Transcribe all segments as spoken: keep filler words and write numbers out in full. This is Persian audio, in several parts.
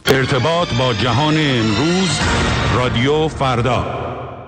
ارتباط با جهان امروز، رادیو فردا.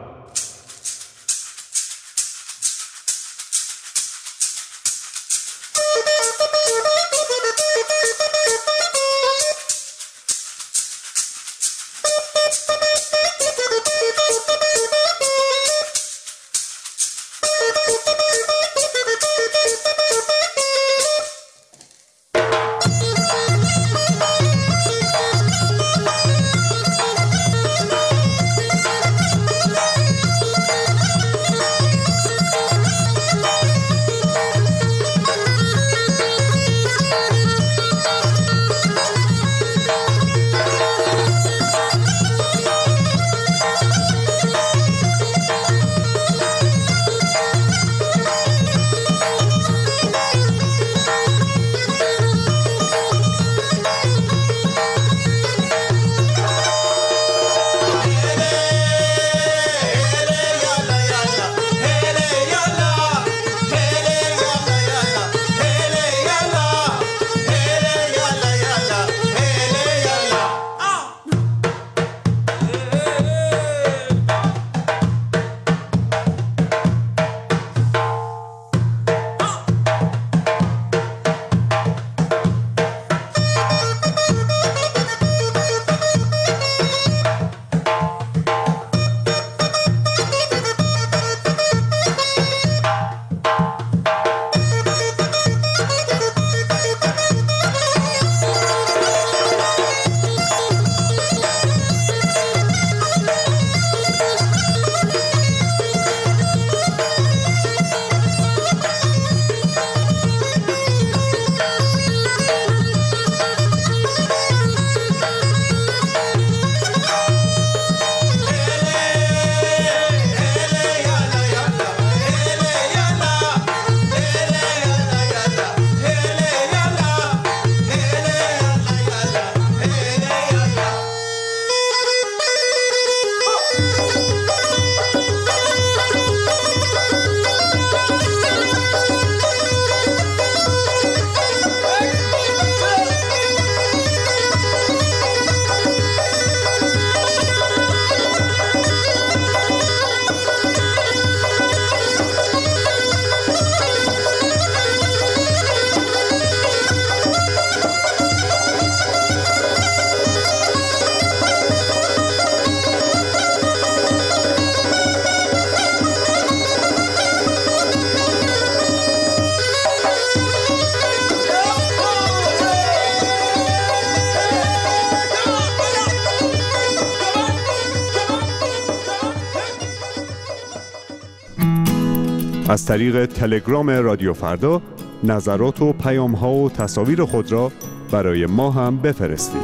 از طریق تلگرام رادیو فردا نظرات و پیام‌ها و تصاویر خود را برای ما هم بفرستید.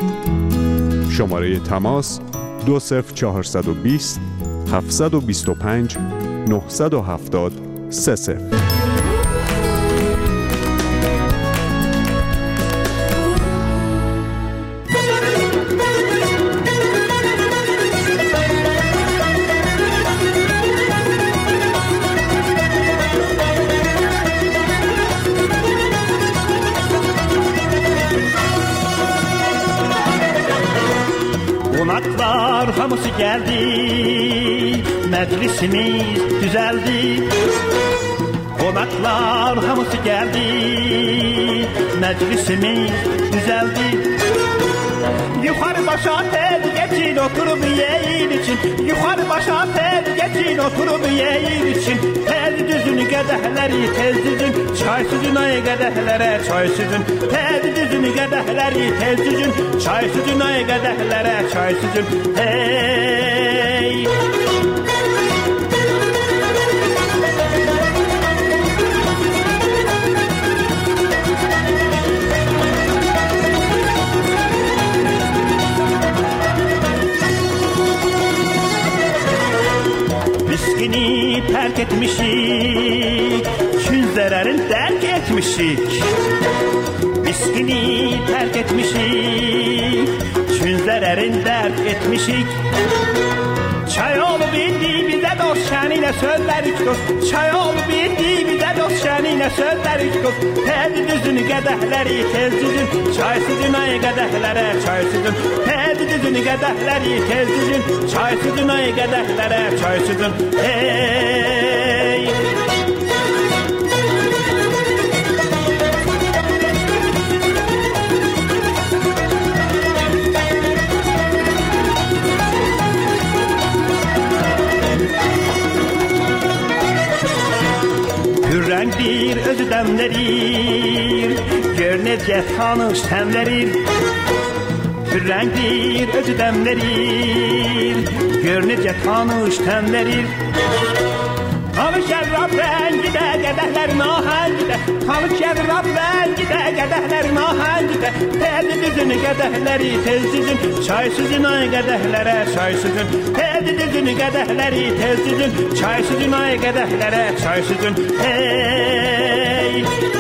شماره تماس دو صفر چهارصد و بیست هفتصد و بیست و پنج نهصد و هفتاد سه صفر. Qonaqlar hamısı gəldi, məclisimiz düzəldi. Qonaqlar hamısı gəldi, məclisimiz düzəldi. Yuxarı başa tez geçin oturub yeyin için, yuxarı başa tez geçin oturub yeyin için. Tez düzün qədəhləri tez düzün, çay süzün ay qədəhlərə çay süzün. Tez düzün qədəhləri tez düzün, çay süzün ay qədəhlərə çay süzün. Hey! Viskini terk etmişik, çün zərərin dərk etmişik. Viskini terk etmişik, çün zərərin dərk etmişik. Çay olub indi bizə dost şəninə sözlərik dost. Çay olub indi bizə dost Gülşeni ne sözleri kız Tedi düzünü qədəhləri tez düzün Çay sizin ay qədəhlərə çay sizin Tedi düzünü qədəhləri tez düzün Çay sizin ay qədəhlərə çay sizin Hey Hürrəndir özü dəmlərir Gör necə tanış təmlərir Hürrəndir özü dəmlərir Gör necə tanış təmlərir Tanış şərrab rəngi də qədəhlərin ahəngi də Tanış şərrab rəngi də qədəhlərin ahəngi də Tədi düzünü qədəhləri tez düzün Çay süzün ay qədəhlərə çay süzün Tədi düzünü qədəhləri tez düzün Çay süzün ay qədəhlərə çay süzün Hey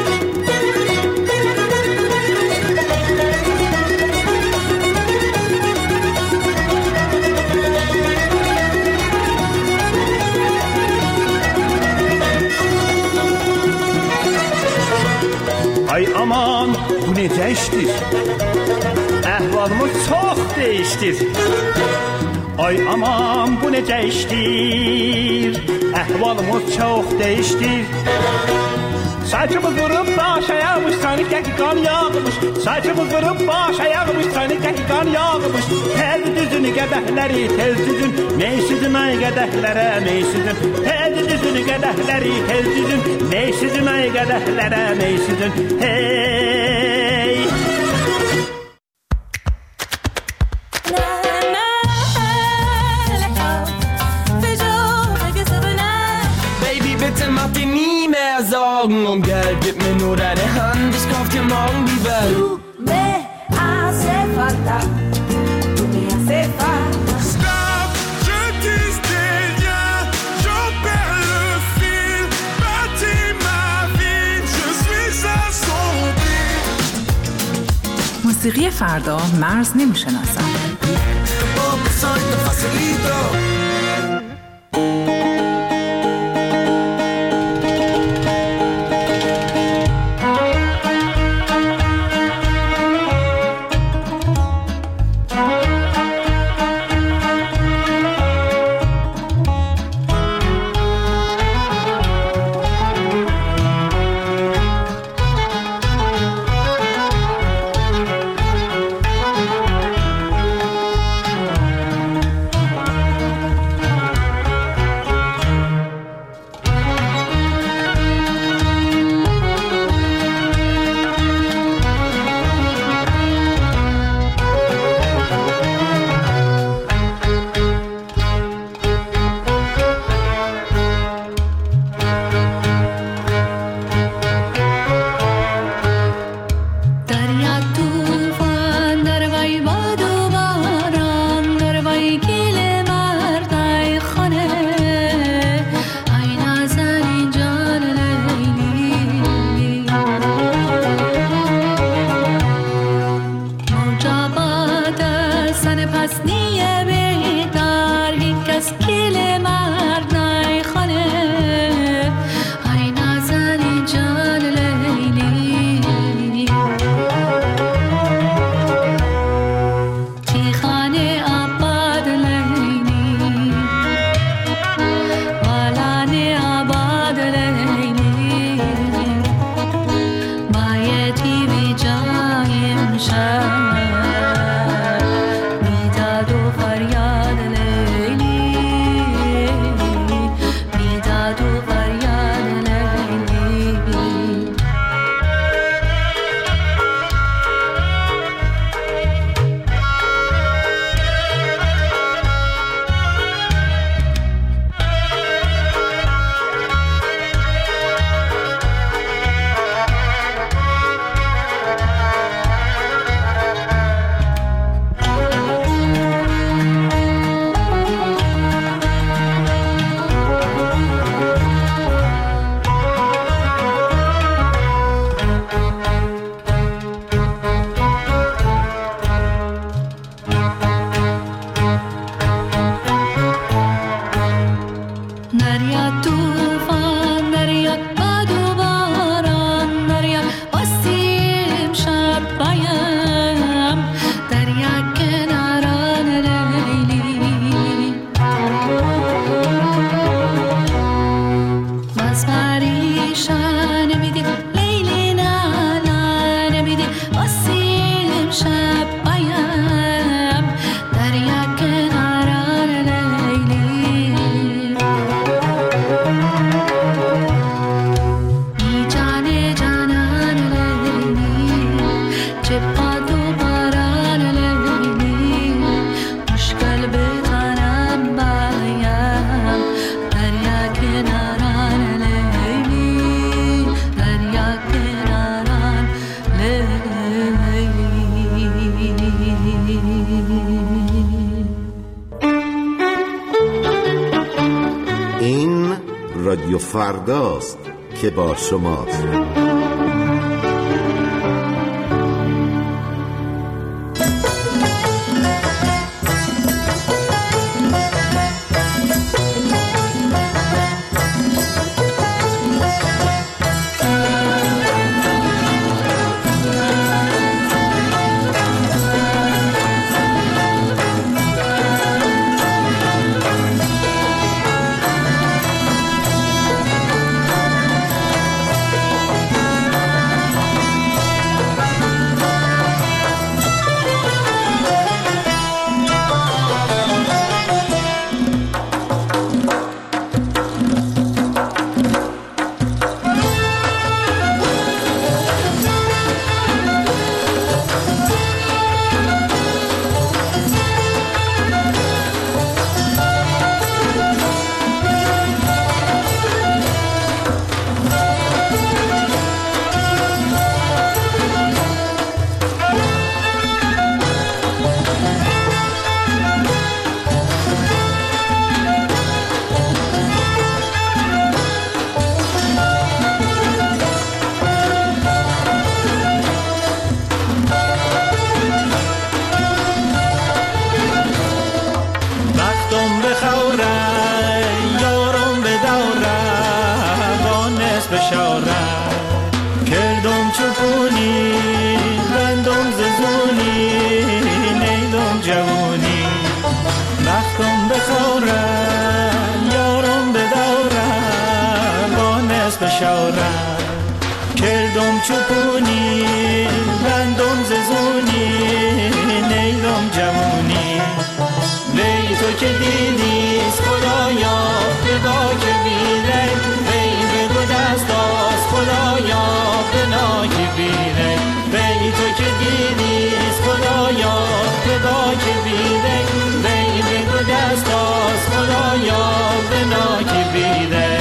Ay aman bu necə işdir Əhvalımız çox değişdir Ay aman bu necə işdir Əhvalımız çox değişdir Saçımız vurup baş ayağmış Sanık ki kan yağmış Saçımız vurup baş ayağmış Sanık ki kan yağmış Tez düzünü qədəhləri tez düzün Meysizin ay qədəhlərə meysizin Tez düzünü qədəhləri tez düzün Meysizin ay qədəhlərə meysizin Hey Sorgen um Geld, gib mir nur deine Hand, ich kauf dir morgen die Welt. Tu me hace falta, tu me hace falta. Stop, je tisse des liens, j'en perds le fil. Bâtis ma vie, je suis assombri. موسیقی فردا مرز نمیشناسد. Oh, soy tan facilito. میداد و فریاد رادیو فرداست که با شماست. کردم چوپونی بندم ززونی نیدم جوونی وی تو که دیدیست خدایا بدا که بیره وی بگو دست داست خدایا بنا که بیره وی تو که دیدیست خدایا بدا که بیره وی بگو دست داست خدایا بنا که بیره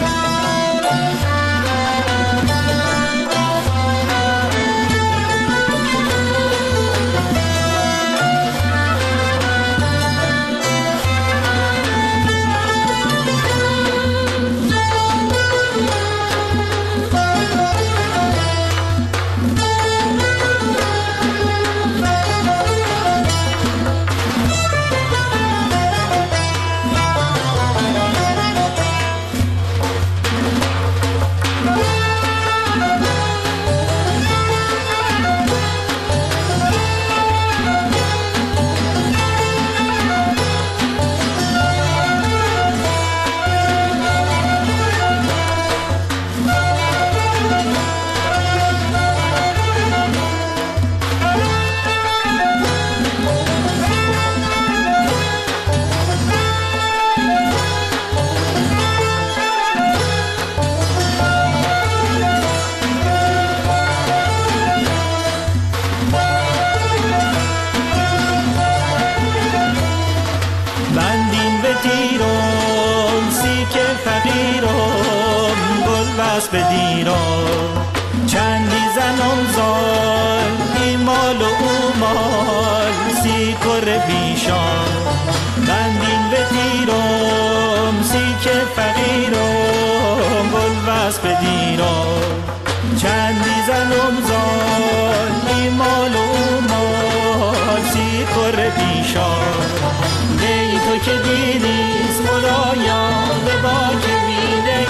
بدیرم چندی زنم زال ای مال و او مال سی کر بیشان بندین بدیرم سی که فقیرم گل بس بدیرم چندی زنم زال ای مال و او مال سی کر بیشان وی تو که دیدیست خدایا به با که بیده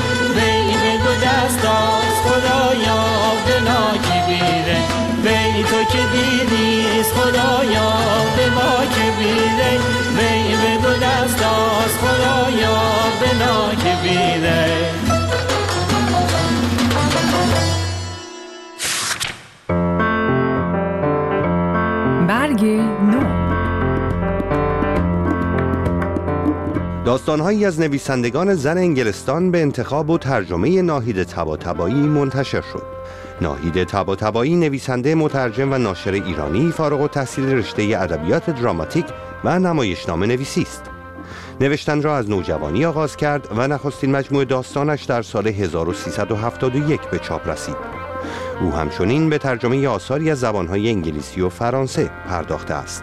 دست داست خدایا بنا که بیره وی تو که دیدیست خدایا به ما که بیره وی بگو دست داست خدایا بنا که بیره برگ نو. داستان‌هایی از نویسندگان زن انگلستان به انتخاب و ترجمه ناهید طباطبایی منتشر شد. ناهید طباطبایی نویسنده، مترجم و ناشر ایرانی، فارغ التحصیل رشته ادبیات دراماتیک و نمایشنامه نویسی است. نوشتن را از نوجوانی آغاز کرد و نخستین مجموعه داستانش در سال هزار و سیصد و هفتاد و یک به چاپ رسید. او همچنین به ترجمه آثاری از زبان‌های انگلیسی و فرانسه پرداخته است.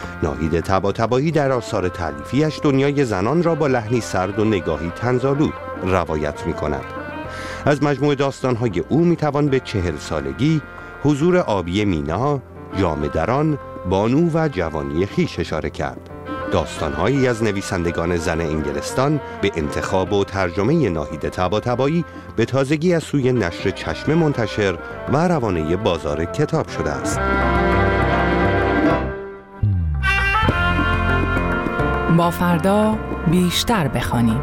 ناهید طباطبایی در آثار تألیفی‌اش دنیای زنان را با لحنی سرد و نگاهی طنزآلود روایت می کند. از مجموع داستان‌های او میتوان به چهل سالگی، حضور آبی مینا، جامه دران، بانو و جوانی خویش اشاره کرد. داستان‌هایی از نویسندگان زن انگلستان به انتخاب و ترجمه ناهید طباطبایی به تازگی از سوی نشر چشمه منتشر و روانه بازار کتاب شده است. با فردا بیشتر بخوانیم.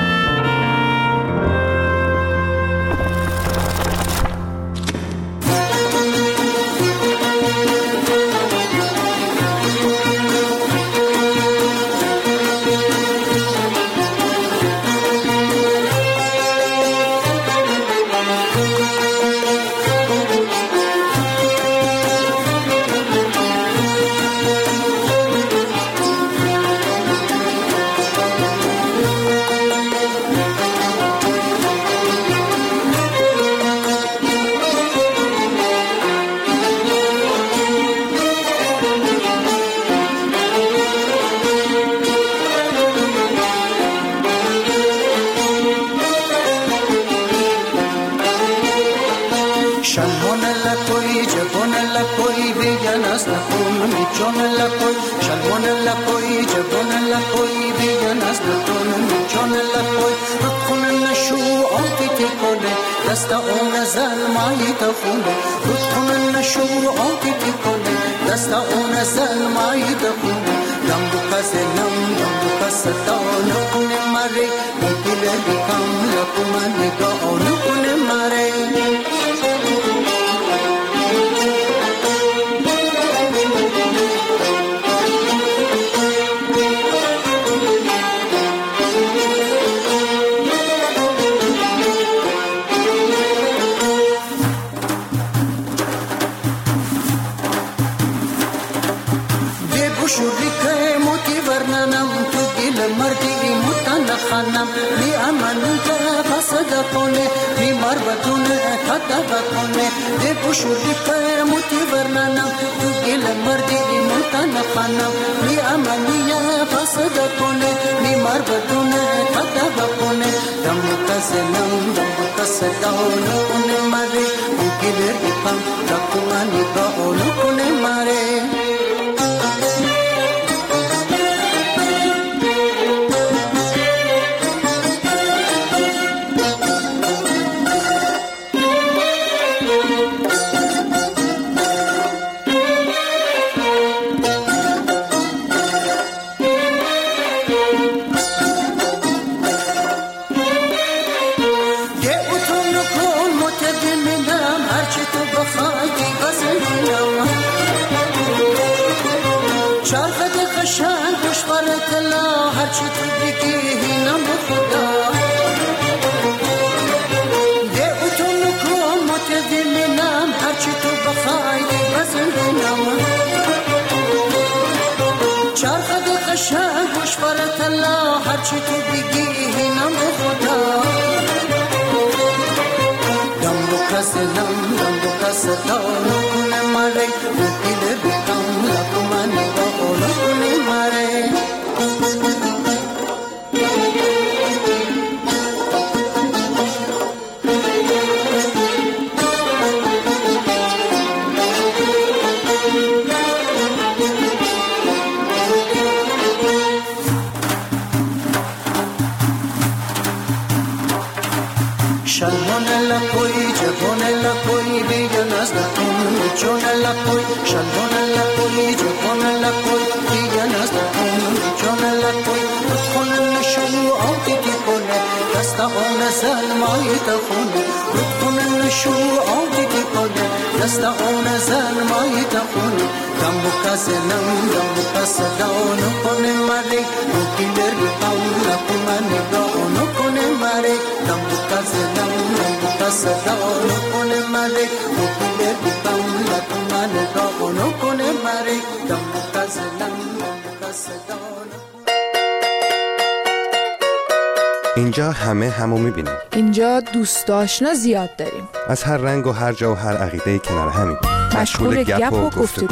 اینجا همه همو میبینیم. اینجا دوست آشنا زیاد داریم. از هر رنگ و هر جا و هر عقیده کنار همین. مشغول گپ و گفتگو.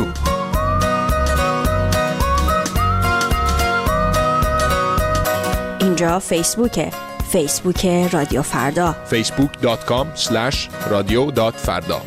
اینجا فیسبوکه. فیسبوک رادیو فردا فیسبوک دات کام اسلش رادیو دات فردا.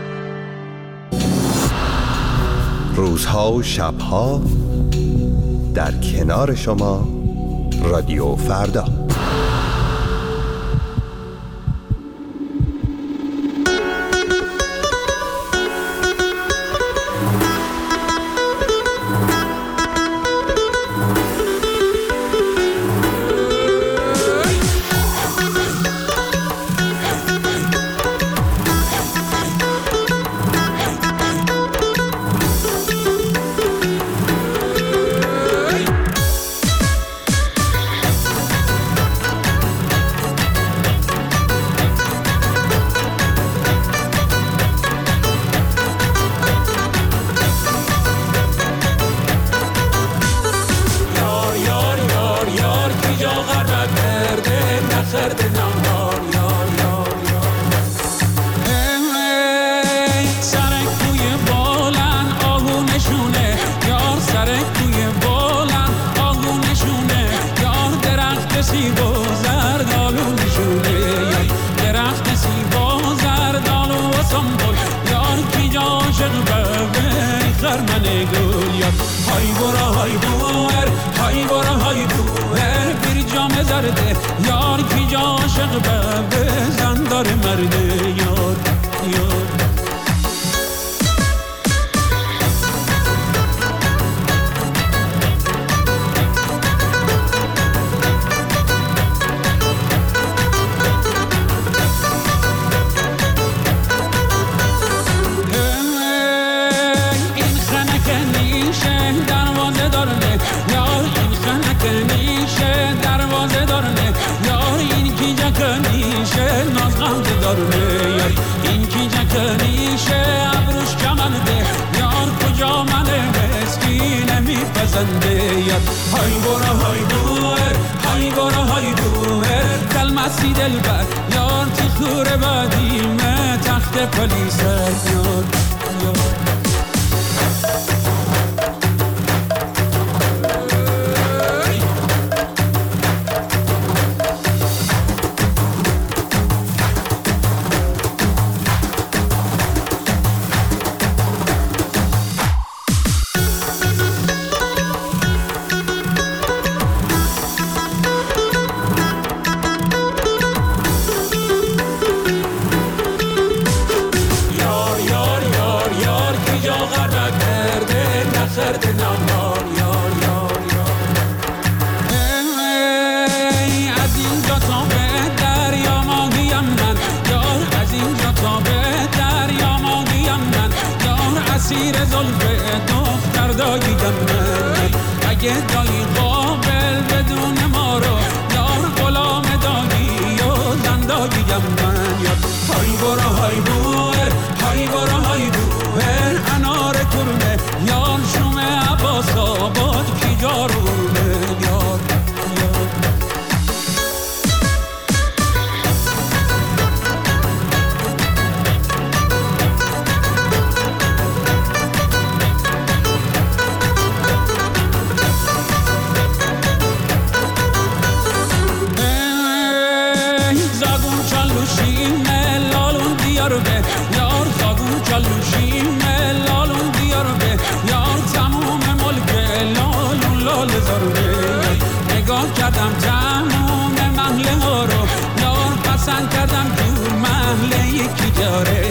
روزها و شبها در کنار شما رادیو فردا. کردم تموم محله ها رو یار پسند کردم تو محله یکی داره